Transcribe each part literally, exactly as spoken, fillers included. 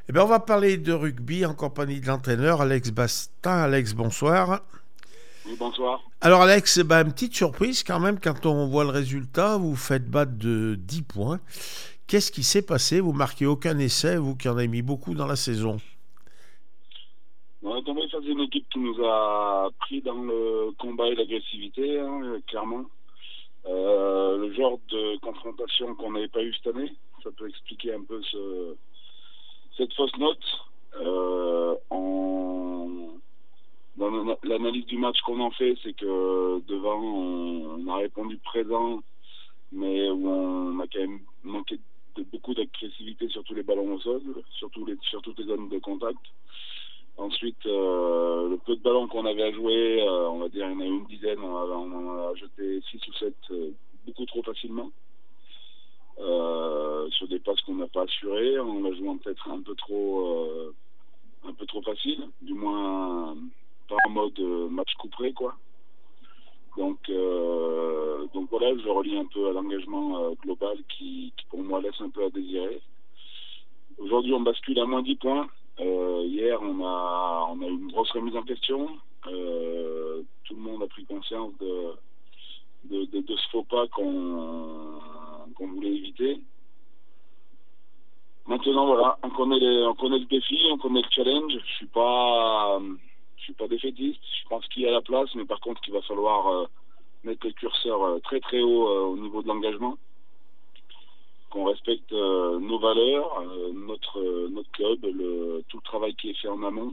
Eh bien, on va parler de rugby en compagnie de l'entraîneur Alex Bastin. Alex, bonsoir. Oui, bonsoir. Alors Alex, eh ben, une petite surprise quand même quand on voit le résultat, vous faites battre de dix points. Qu'est-ce qui s'est passé? Vous marquez aucun essai, vous qui en avez mis beaucoup dans la saison. On est tombé face à une équipe qui nous a pris dans le combat et l'agressivité, hein, clairement. Euh, le genre de confrontation qu'on n'avait pas eu cette année, ça peut expliquer un peu ce, cette fausse note. Euh, en, dans l'analyse du match qu'on en fait, c'est que devant, on, on a répondu présent, mais où on a quand même manqué de beaucoup d'agressivité sur tous les ballons au sol, sur, tous les, sur toutes les zones de contact. Ensuite, euh, le peu de ballons qu'on avait à jouer, euh, on va dire, il y en a une dizaine, on, a, on en a jeté six ou sept euh, beaucoup trop facilement. Euh, sur des passes qu'on n'a pas assurées, en la jouant peut-être un peu trop, euh, un peu trop facile, du moins pas en mode euh, match couperé, quoi. Donc, euh, donc voilà, je relie un peu à l'engagement euh, global qui, qui, pour moi, laisse un peu à désirer. Aujourd'hui, on bascule à moins dix points. Euh, hier, on a, on a eu une grosse remise en question. Euh, tout le monde a pris conscience de, de, de, de ce faux pas qu'on, qu'on voulait éviter. Maintenant, voilà, on connaît, les, on connaît le défi, on connaît le challenge. Je suis pas, je suis pas défaitiste. Je pense qu'il y a la place, mais par contre, il va falloir euh, mettre le curseur euh, très très haut euh, au niveau de l'engagement. Qu'on respecte euh, nos valeurs, euh, notre euh, notre club, le, tout le travail qui est fait en amont,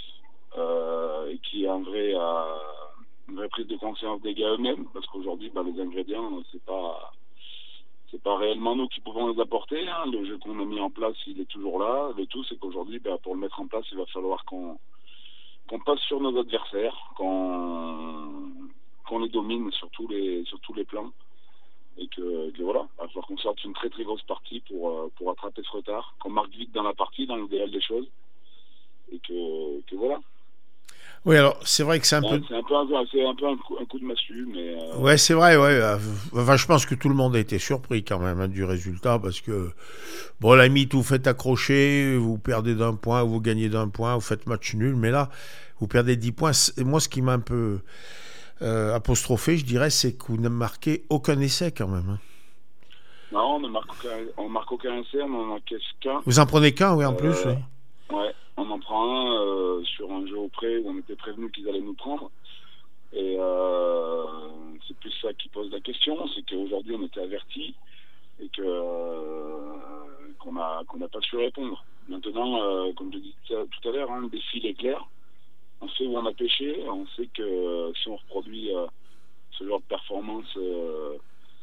euh, et qui est un vrai, euh, une vraie prise de conscience des gars eux-mêmes, parce qu'aujourd'hui, bah, les ingrédients, c'est pas c'est pas réellement nous qui pouvons les apporter. Hein. Le jeu qu'on a mis en place, il est toujours là. Le tout, c'est qu'aujourd'hui, bah, pour le mettre en place, il va falloir qu'on qu'on passe sur nos adversaires, qu'on qu'on les domine sur tous les sur tous les plans. Et que, que voilà, il va falloir qu'on sorte une très très grosse partie pour, pour attraper ce retard, qu'on marque vite dans la partie, dans l'idéal des choses, et que, que voilà. Oui, alors c'est vrai que c'est un Ben, peu... c'est un peu, un, c'est un, peu un, coup, un coup de massue, mais... Ouais, Euh, c'est vrai, ouais. euh, Enfin, je pense que tout le monde a été surpris quand même hein, du résultat parce que, bon, la limite, vous faites accrocher, vous perdez d'un point, vous gagnez d'un point, vous faites match nul, mais là, vous perdez dix points. Et moi, ce qui m'a un peu euh, apostrophé, je dirais, c'est que vous ne marquez aucun essai quand même. Hein. non, on ne marque aucun, on marque aucun essai, on en encaisse qu'un. Vous en prenez qu'un, oui, en plus, Euh, oui. ouais, on en prend un euh, sur un jeu auprès où on était prévenu qu'ils allaient nous prendre. Et euh, c'est plus ça qui pose la question, c'est qu'aujourd'hui on était avertis et que euh, qu'on a qu'on n'a pas su répondre. Maintenant, euh, comme je disais tout à l'heure, hein, le défi il est clair. On sait où on a pêché, on sait que euh, si on reproduit euh, ce genre de performance euh,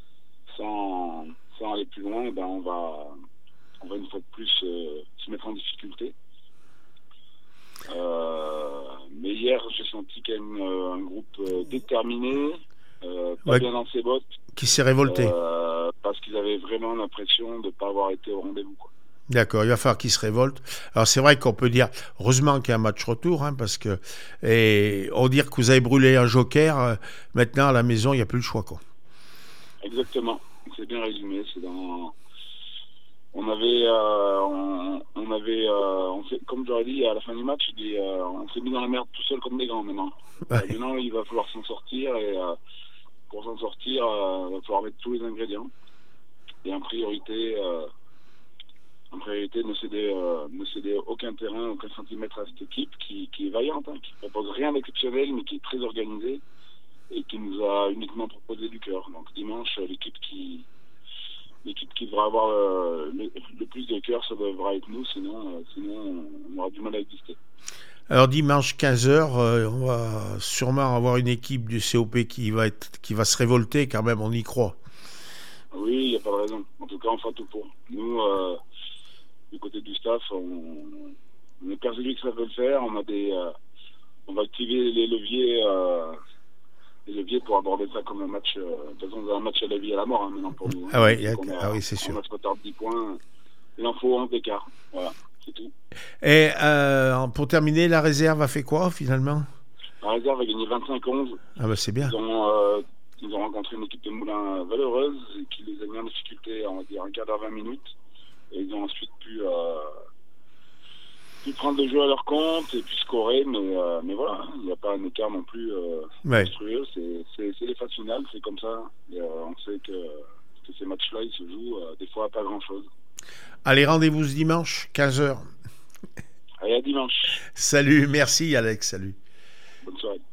sans sans aller plus loin, ben on va on va une fois de plus euh, se mettre en difficulté. Euh, mais hier, j'ai senti qu'il y a une, un groupe euh, déterminé, euh, pas Ouais, bien dans ses bottes, qui s'est révolté. euh, parce qu'ils avaient vraiment l'impression de ne pas avoir été au rendez-vous, quoi. D'accord, il va falloir qu'il se révolte. Alors c'est vrai qu'on peut dire, heureusement qu'il y a un match retour, hein, parce que et on dire que vous avez brûlé un joker, euh, maintenant à la maison il n'y a plus le choix quoi. Exactement, c'est bien résumé. C'est dans... On avait, euh, on, on avait, euh, on s'est- comme j'aurais dit à la fin du match, il dit, euh, on s'est mis dans la merde tout seul comme des grands maintenant. Euh, Ouais. maintenant, il va falloir s'en sortir et euh, pour s'en sortir, euh, il va falloir mettre tous les ingrédients et en priorité. Euh, En priorité, ne céder, euh, ne céder aucun terrain, aucun centimètre à cette équipe qui, qui est vaillante, hein, qui ne propose rien d'exceptionnel, mais qui est très organisée et qui nous a uniquement proposé du cœur. Donc dimanche, l'équipe qui, l'équipe qui devra avoir euh, le, le plus de cœur, ça devra être nous, sinon, euh, sinon on aura du mal à exister. Alors dimanche quinze heures, euh, on va sûrement avoir une équipe du C O P qui va être, qui va se révolter quand même, on y croit. Oui, il n'y a pas de raison. En tout cas, on fera tout pour. Nous, euh, du côté du staff, on, on est persuadé que ça peut le faire. On a des, euh, on va activer les leviers. Euh, les leviers pour aborder ça comme un match, euh, de toute façon, un match à la vie et à la mort hein, maintenant pour nous. Hein. Ah ouais, C'est a, qu'on ah a, oui c'est on sûr. a ce retard de dix points, il en faut onze d'écart. Voilà, c'est tout. Et euh, pour terminer, la réserve a fait quoi finalement? La réserve a gagné vingt-cinq onze. Ah bah c'est bien. Ils ont, euh, ils ont rencontré une équipe de Moulins valeureuse et qui les a mis en difficulté, on va dire, un quart d'heure, vingt minutes. Et ils ont ensuite pu, euh, puis prendre le jeu à leur compte et puis scorer, mais, euh, mais voilà, il n'y a pas un écart non plus euh, Ouais. monstrueux. C'est, c'est, c'est les phases finales, c'est comme ça. Et, euh, on sait que, que ces matchs-là, ils se jouent euh, des fois à pas grand-chose. Allez, rendez-vous ce dimanche, quinze heures. Allez, à dimanche. Salut, merci Alex, salut. Bonne soirée.